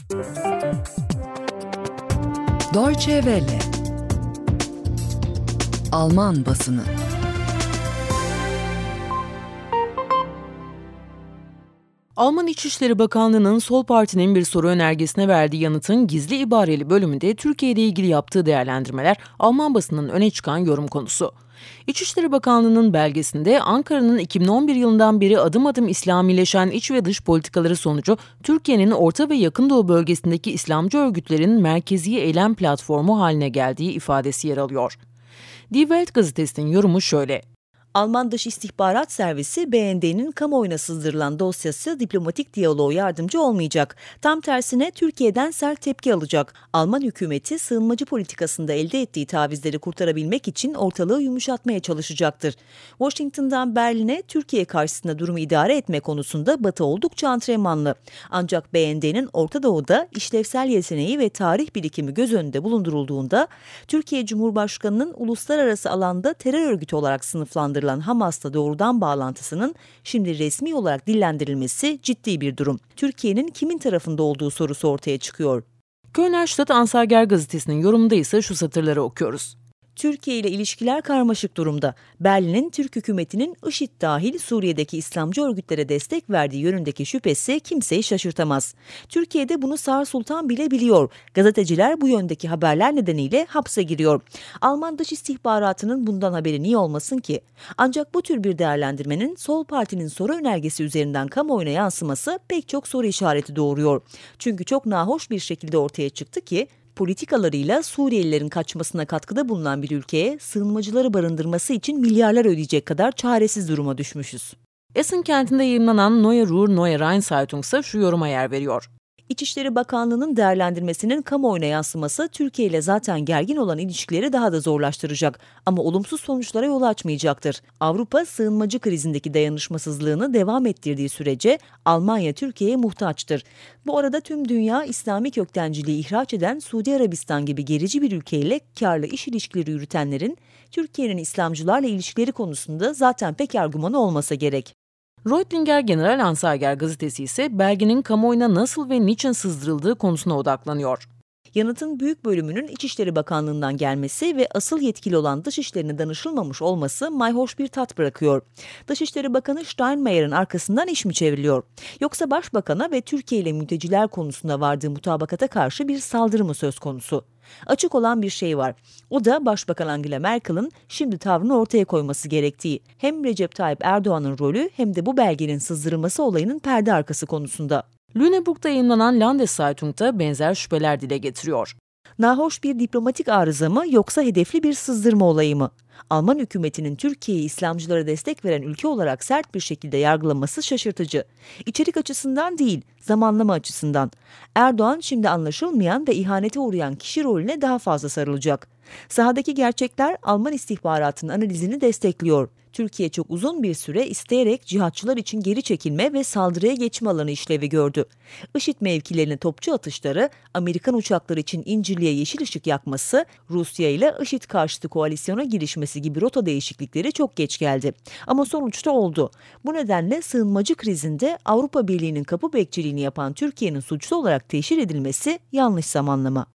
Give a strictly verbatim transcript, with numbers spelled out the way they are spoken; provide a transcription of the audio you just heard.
Deutsche Welle. Alman basını. Alman İçişleri Bakanlığı'nın Sol Parti'nin bir soru önergesine verdiği yanıtın gizli ibareli bölümünde Türkiye ile ilgili yaptığı değerlendirmeler Alman basının öne çıkan yorum konusu. İçişleri Bakanlığı'nın belgesinde Ankara'nın iki bin on bir yılından beri adım adım İslamileşen iç ve dış politikaları sonucu Türkiye'nin Orta ve Yakın Doğu bölgesindeki İslamcı örgütlerin merkezi eylem platformu haline geldiği ifadesi yer alıyor. Die Welt gazetesinin yorumu şöyle. Alman Dış İstihbarat Servisi B N D'nin kamuoyuna sızdırılan dosyası diplomatik diyaloğa yardımcı olmayacak. Tam tersine Türkiye'den sert tepki alacak. Alman hükümeti sığınmacı politikasında elde ettiği tavizleri kurtarabilmek için ortalığı yumuşatmaya çalışacaktır. Washington'dan Berlin'e Türkiye karşısında durumu idare etme konusunda Batı oldukça antrenmanlı. Ancak B N D'nin Orta Doğu'da işlevsel yeteneği ve tarih birikimi göz önünde bulundurulduğunda Türkiye Cumhurbaşkanı'nın uluslararası alanda terör örgütü olarak sınıflandırılmıştır. Hamas'la doğrudan bağlantısının şimdi resmi olarak dillendirilmesi ciddi bir durum. Türkiye'nin kimin tarafında olduğu sorusu ortaya çıkıyor. Kölner Stadt-Anzeiger gazetesinin yorumunda ise şu satırları okuyoruz. Türkiye ile ilişkiler karmaşık durumda. Berlin'in Türk hükümetinin IŞİD dahil Suriye'deki İslamcı örgütlere destek verdiği yönündeki şüphesi kimseyi şaşırtamaz. Türkiye'de bunu Sağır Sultan bile biliyor. Gazeteciler bu yöndeki haberler nedeniyle hapse giriyor. Alman dış istihbaratının bundan haberi niye olmasın ki? Ancak bu tür bir değerlendirmenin Sol Parti'nin soru önergesi üzerinden kamuoyuna yansıması pek çok soru işareti doğuruyor. Çünkü çok nahoş bir şekilde ortaya çıktı ki, politikalarıyla Suriyelilerin kaçmasına katkıda bulunan bir ülkeye sığınmacıları barındırması için milyarlar ödeyecek kadar çaresiz duruma düşmüşüz. Essen kentinde yayımlanan Neue Ruhr Neue Rhein Zeitung ise şu yoruma yer veriyor. İçişleri Bakanlığı'nın değerlendirmesinin kamuoyuna yansıması Türkiye ile zaten gergin olan ilişkileri daha da zorlaştıracak ama olumsuz sonuçlara yol açmayacaktır. Avrupa sığınmacı krizindeki dayanışmasızlığını devam ettirdiği sürece Almanya Türkiye'ye muhtaçtır. Bu arada tüm dünya İslami köktenciliği ihraç eden Suudi Arabistan gibi gerici bir ülkeyle karlı iş ilişkileri yürütenlerin Türkiye'nin İslamcılarla ilişkileri konusunda zaten pek argümanı olmasa gerek. Reutlinger Generalanzeiger gazetesi ise belgenin kamuoyuna nasıl ve niçin sızdırıldığı konusuna odaklanıyor. Yanıtın büyük bölümünün İçişleri Bakanlığı'ndan gelmesi ve asıl yetkili olan Dışişleri'ne danışılmamış olması mayhoş bir tat bırakıyor. Dışişleri Bakanı Steinmeier'in arkasından iş mi çevriliyor? Yoksa Başbakan'a ve Türkiye ile mülteciler konusunda vardığı mutabakata karşı bir saldırı mı söz konusu? Açık olan bir şey var. O da Başbakan Angela Merkel'in şimdi tavrını ortaya koyması gerektiği. Hem Recep Tayyip Erdoğan'ın rolü hem de bu belgenin sızdırılması olayının perde arkası konusunda. Lüneburg'da yayımlanan Landeszeitung'da benzer şüpheler dile getiriyor. Nahoş bir diplomatik arıza mı yoksa hedefli bir sızdırma olayı mı? Alman hükümetinin Türkiye'yi İslamcılara destek veren ülke olarak sert bir şekilde yargılaması şaşırtıcı. İçerik açısından değil, zamanlama açısından. Erdoğan şimdi anlaşılmayan ve ihanete uğrayan kişi rolüne daha fazla sarılacak. Sahadaki gerçekler Alman istihbaratının analizini destekliyor. Türkiye çok uzun bir süre isteyerek cihatçılar için geri çekilme ve saldırıya geçme alanı işlevi gördü. IŞİD mevkilerine topçu atışları, Amerikan uçakları için İncirli'ye yeşil ışık yakması, Rusya ile IŞİD karşıtı koalisyona girişmesi gibi rota değişiklikleri çok geç geldi. Ama sonuçta oldu. Bu nedenle sığınmacı krizinde Avrupa Birliği'nin kapı bekçiliğini yapan Türkiye'nin suçlu olarak teşhir edilmesi yanlış zamanlama.